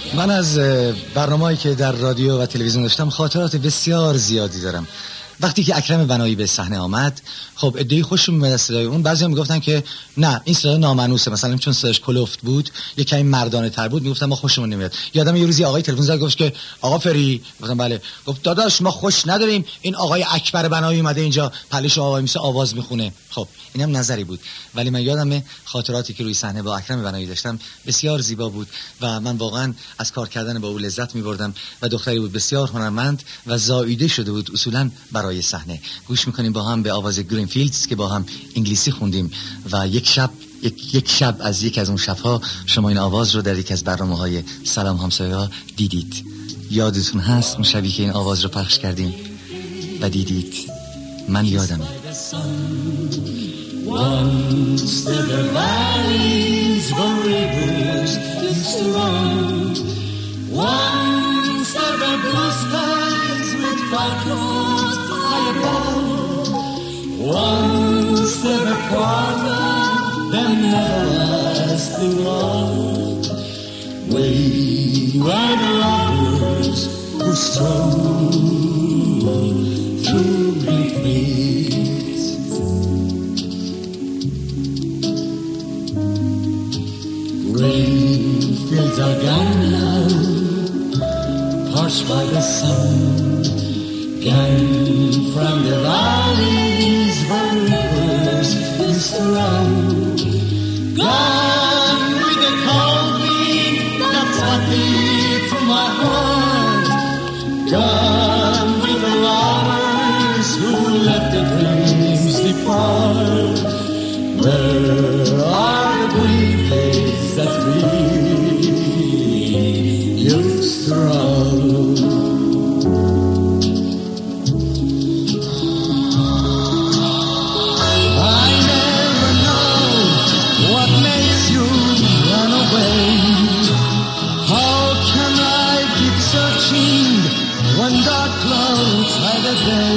من از برنامه‌ای که در رادیو و تلویزیون داشتم خاطرات بسیار زیادی دارم. وقتی که اکرم بنایی به صحنه آمد، خب عده‌ای خوششون میاد از صدای اون. بعضی‌ها میگفتن که نه این صدا نامانوسه، مثلا چون صداش کلفت بود، یه کمی مردانه تر بود، میگفتن ما خوشمون نمیاد. یادم یه روزی آقای تلفن زد گفت که آقا فری، گفتم بله، گفت داداش ما خوش نداریم این آقای اکبر بنایی اومده اینجا پلش آوای میسه آواز میخونه. خب اینم نظری بود، ولی من یادمه خاطراتی که روی صحنه با اکرم بنایی داشتم بسیار زیبا بود و من واقعا از کار کردن با او لذت می‌بردم و دختری بود بسیار هنرمند و زائیده شده بود اصولاً برای صحنه. گوش میکنیم با هم به آواز گرینفیلدز که با هم انگلیسی خوندیم و یک شب از یک از اون شبها شما این آواز رو در یک از برنامه‌های سلام همسایه‌ها دیدید. یادتون هست اون شبی که این آواز رو پخش کردیم و دیدید؟ من یادمه. Once there were valleys where rivers used to run. Once there were blue skies with falcons high above. Once there were part of them everlasting love. We were the lovers who strolled through green fields. Green fields are gone now, parched by the sun, gone from the valleys where rivers used to run. Gone with the cold wind, that's what beat through my heart. Gone with the lovers who left the dreams depart. Where are the green fields that we used to run? I never know what makes you run away. How can I keep searching when dark clouds hide the day?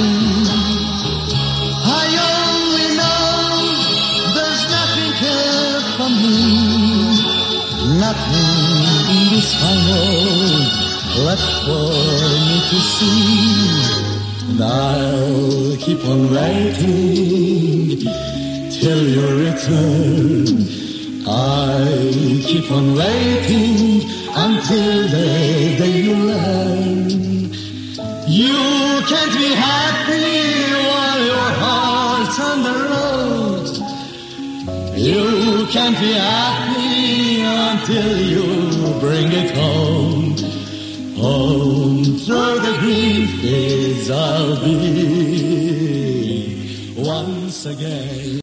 I only know there's nothing here for me, nothing in this fine world left for me to see. And I'll keep on waiting till you return. I'll keep on waiting until the day you learn. You can't be happy while your heart's on the road. You can't be happy until you bring it home. Home through the green fields I'll be once again.